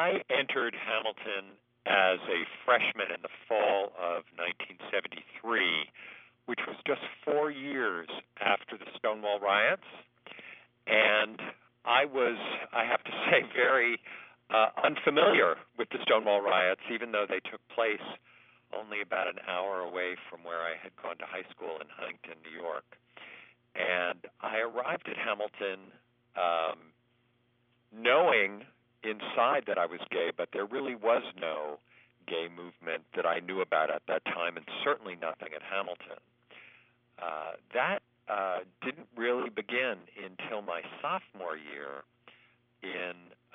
I entered Hamilton as a freshman in the fall of 1973, which was just 4 years after the Stonewall riots. And I have to say, very unfamiliar with the Stonewall riots, even though they took place only about an hour away from where I had gone to high school in Huntington, New York. And I arrived at Hamilton knowing inside that I was gay, but there really was no gay movement that I knew about at that time, and certainly nothing at Hamilton. That didn't really begin until my sophomore year in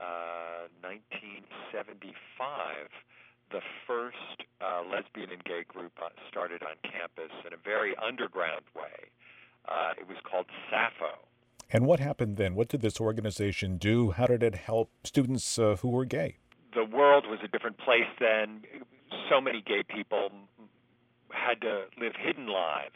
1975. The first lesbian and gay group started on campus in a very underground way. It was called Sappho. And what happened then? What did this organization do? How did it help students who were gay? The world was a different place then. So many gay people had to live hidden lives.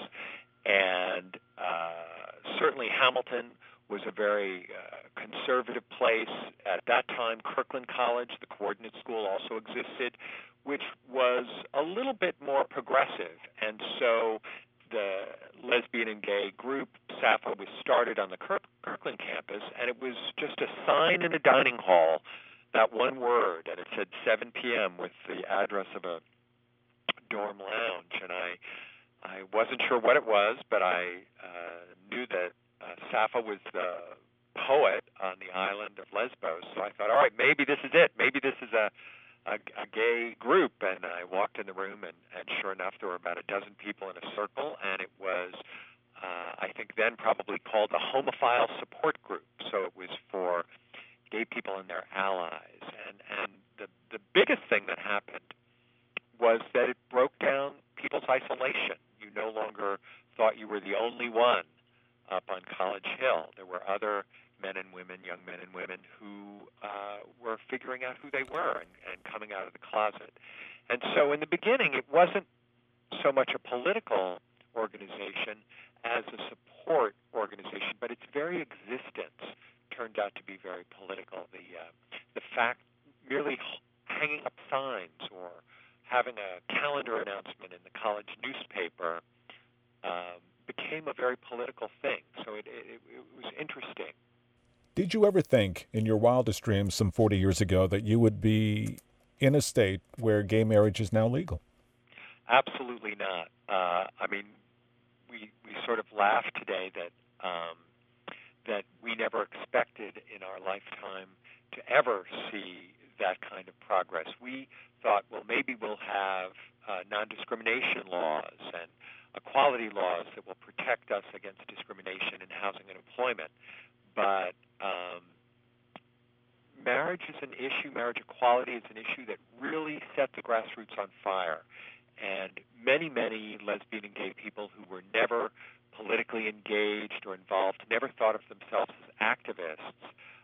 And certainly Hamilton was a very conservative place. At that time, Kirkland College, the coordinate school, also existed, which was a little bit more progressive. And so the lesbian and gay group, Sappho, was started on the Kirkland campus, and it was just a sign in a dining hall, that one word, and it said 7 p.m. with the address of a dorm lounge. And I wasn't sure what it was, but I knew that Sappho was the poet on the island of Lesbos. So I thought, all right, maybe this is it. Maybe this is a gay group. And I walked in the room, and sure enough, there were about a dozen people in a circle, and it was, I think then probably called a homophile support group. So it was for gay people and their allies. And the biggest thing that happened was that it broke down people's isolation. You no longer thought you were the only one up on College Hill. There were other men and women, young men and women, who were figuring out who they were and coming out of the closet. And so in the beginning, it wasn't so much a political organization as a support organization, but its very existence turned out to be very political. The fact, merely hanging up signs or having a calendar announcement in the college newspaper became a very political thing. So it was interesting. Did you ever think in your wildest dreams some 40 years ago that you would be in a state where gay marriage is now legal? Absolutely not. I mean, we sort of laugh today that we never expected in our lifetime to ever see that kind of progress. We thought, well, maybe we'll have non-discrimination laws and equality laws that will protect us against discrimination in housing and employment. But marriage is an issue, marriage equality is an issue that really set the grassroots on fire. And many, many lesbian and gay people who were never politically engaged or involved, never thought of themselves as activists,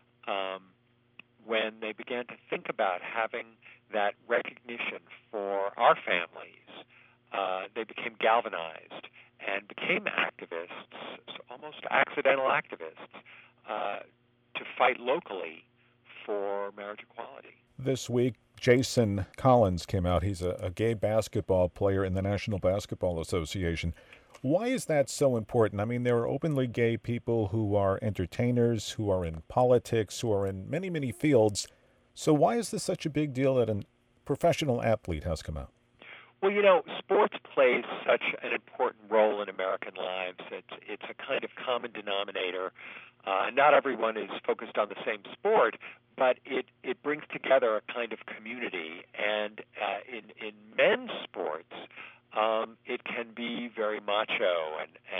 when they began to think about having that recognition for our families, they became galvanized and became activists, almost accidental activists, to fight locally for marriage equality. This week, Jason Collins came out. He's a gay basketball player in the National Basketball Association. Why is that so important? I mean, there are openly gay people who are entertainers, who are in politics, who are in many, many fields. So why is this such a big deal that a professional athlete has come out? Well, sports plays such an important role in American lives. It's a kind of common denominator. Not everyone is focused on the same sport, but it brings together a kind of community. And in men's sports, it can be very macho,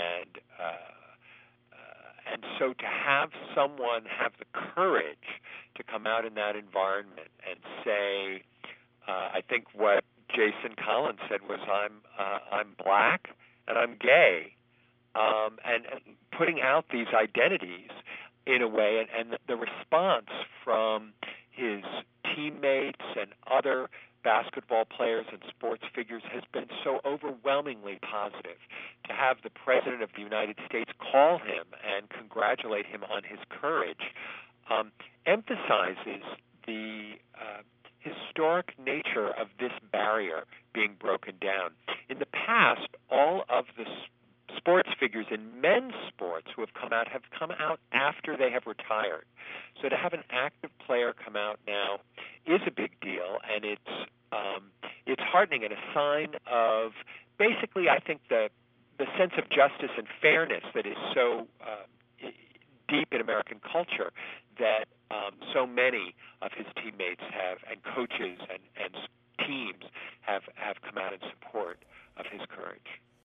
and so to have someone have the courage to come out in that environment and say, I think what Jason Collins said was, I'm black and I'm gay, and putting out these identities in a way, and the response from his teammates and other basketball players and sports figures has been so overwhelmingly positive. To have the President of the United States call him and congratulate him on his courage emphasizes the historic nature of this barrier being broken down. In the past, all of the sports figures in men's sports who have come out after they have retired. So to have an active player come out now is a big deal, and it's heartening and a sign of basically, I think, the sense of justice and fairness that is so deep in American culture that so many of his teammates and coaches and teams have come out in support of his courage.